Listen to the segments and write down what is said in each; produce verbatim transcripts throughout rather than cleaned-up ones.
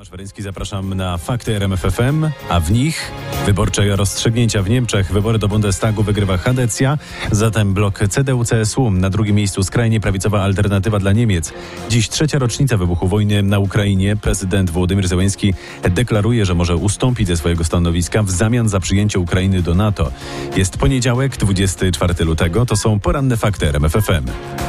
Tomasz Weryński, zapraszam na Fakty R M F F M, a w nich wyborcze rozstrzygnięcia w Niemczech. Wybory do Bundestagu wygrywa Hadecja, zatem blok C D U C S U. Na drugim miejscu skrajnie prawicowa Alternatywa dla Niemiec. Dziś trzecia rocznica wybuchu wojny na Ukrainie. Prezydent Wołodymyr Zełenski deklaruje, że może ustąpić ze swojego stanowiska w zamian za przyjęcie Ukrainy do NATO. Jest poniedziałek, dwudziestego czwartego lutego. To są poranne Fakty R M F F M.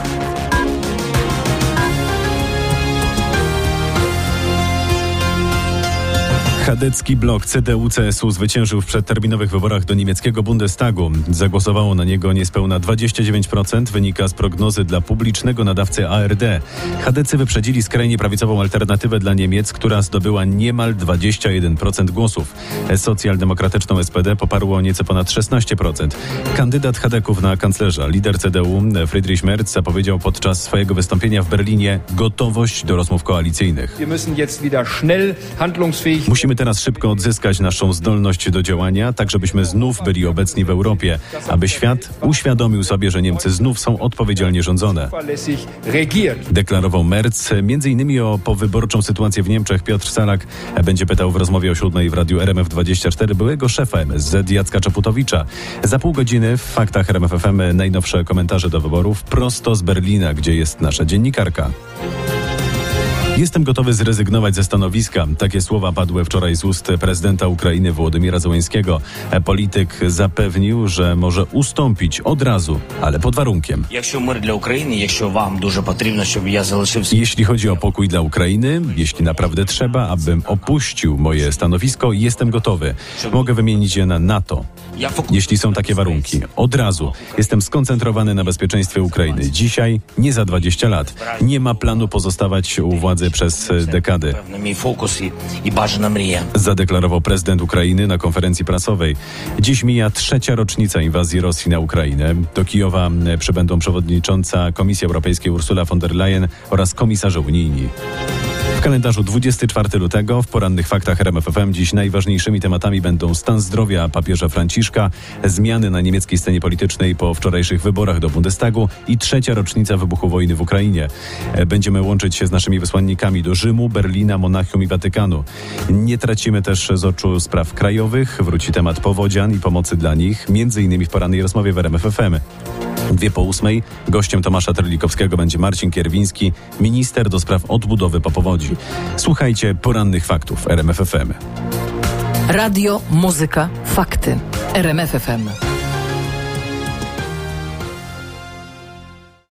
Chadecki blok C D U C S U zwyciężył w przedterminowych wyborach do niemieckiego Bundestagu. Zagłosowało na niego niespełna dwadzieścia dziewięć procent, wynika z prognozy dla publicznego nadawcy A R D. Chadecy wyprzedzili skrajnie prawicową Alternatywę dla Niemiec, która zdobyła niemal dwadzieścia jeden procent głosów. Socjaldemokratyczną S P D poparło nieco ponad szesnaście procent. Kandydat Chadeków na kanclerza, lider C D U Friedrich Merz, zapowiedział podczas swojego wystąpienia w Berlinie gotowość do rozmów koalicyjnych. Musimy teraz szybko odzyskać naszą zdolność do działania, tak żebyśmy znów byli obecni w Europie, aby świat uświadomił sobie, że Niemcy znów są odpowiedzialnie rządzone. Deklarował Merz. Między innymi o powyborczą sytuację w Niemczech Piotr Salak będzie pytał w rozmowie o siódmej w Radiu R M F dwadzieścia cztery byłego szefa M S Z Jacka Czaputowicza. Za pół godziny w Faktach R M F F M najnowsze komentarze do wyborów prosto z Berlina, gdzie jest nasza dziennikarka. Jestem gotowy zrezygnować ze stanowiska. Takie słowa padły wczoraj z ust prezydenta Ukrainy Wołodymyra Zełenskiego. Polityk zapewnił, że może ustąpić od razu, ale pod warunkiem. Jeśli chodzi o pokój dla Ukrainy, jeśli naprawdę trzeba, abym opuścił moje stanowisko, jestem gotowy. Mogę wymienić je na NATO. Jeśli są takie warunki, od razu. Jestem skoncentrowany na bezpieczeństwie Ukrainy. Dzisiaj, nie za dwadzieścia lat. Nie ma planu pozostawać u władzy przez dekady. Zadeklarował prezydent Ukrainy na konferencji prasowej. Dziś mija trzecia rocznica inwazji Rosji na Ukrainę. Do Kijowa przybędą przewodnicząca Komisji Europejskiej Ursula von der Leyen oraz komisarze unijni. W kalendarzu dwudziestego czwartego lutego w porannych Faktach R M F F M dziś najważniejszymi tematami będą stan zdrowia papieża Franciszka, zmiany na niemieckiej scenie politycznej po wczorajszych wyborach do Bundestagu i trzecia rocznica wybuchu wojny w Ukrainie. Będziemy łączyć się z naszymi wysłannikami do Rzymu, Berlina, Monachium i Watykanu. Nie tracimy też z oczu spraw krajowych. Wróci temat powodzian i pomocy dla nich, między innymi w porannej rozmowie w R M F F M. Dwie po ósmej gościem Tomasza Terlikowskiego będzie Marcin Kierwiński, minister do spraw odbudowy po powodzi. Słuchajcie porannych faktów R M F F M. Radio, muzyka, fakty. R M F F M.